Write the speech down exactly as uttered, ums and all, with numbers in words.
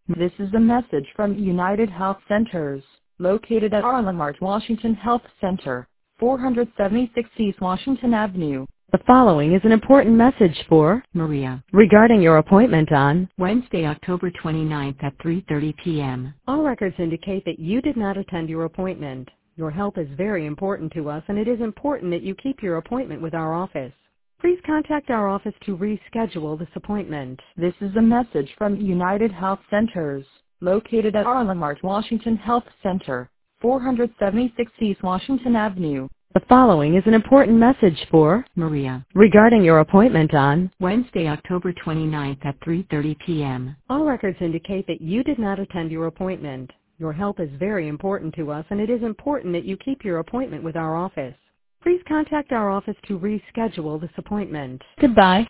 This is a message from United Health Centers, located at Arlemart Washington Health Center, four seventy-six East Washington Avenue. The following is an important message for Maria regarding your appointment on Wednesday, October twenty-ninth at three thirty p m All records indicate that you did not attend your appointment. Your health is very important to us, and it is important that you keep your appointment with our office. Please contact our office to reschedule this appointment. This is a message from United Health Centers, located at Arlemart Washington Health Center, four seventy-six East Washington Avenue. The following is an important message for Maria regarding your appointment on Wednesday, October twenty-ninth at three thirty p m All records indicate that you did not attend your appointment. Your health is very important to us, and it is important that you keep your appointment with our office. Please contact our office to reschedule this appointment. Goodbye.